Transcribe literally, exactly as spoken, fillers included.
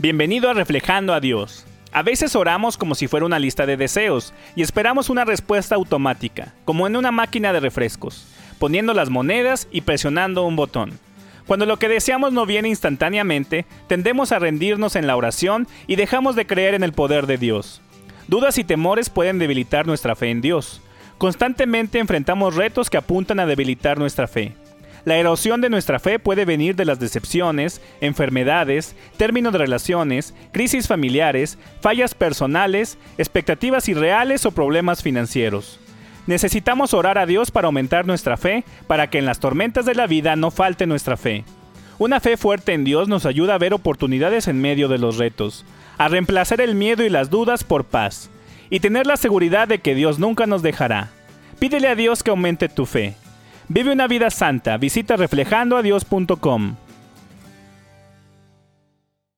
Bienvenido a Reflejando a Dios. A veces oramos como si fuera una lista de deseos y esperamos una respuesta automática, como en una máquina de refrescos, poniendo las monedas y presionando un botón. Cuando lo que deseamos no viene instantáneamente, tendemos a rendirnos en la oración y dejamos de creer en el poder de Dios. Dudas y temores pueden debilitar nuestra fe en Dios. Constantemente enfrentamos retos que apuntan a debilitar nuestra fe. La erosión de nuestra fe puede venir de las decepciones, enfermedades, términos de relaciones, crisis familiares, fallas personales, expectativas irreales o problemas financieros. Necesitamos orar a Dios para aumentar nuestra fe, para que en las tormentas de la vida no falte nuestra fe. Una fe fuerte en Dios nos ayuda a ver oportunidades en medio de los retos, a reemplazar el miedo y las dudas por paz, y tener la seguridad de que Dios nunca nos dejará. Pídele a Dios que aumente tu fe. Vive una vida santa. Visita reflejando a dios punto com.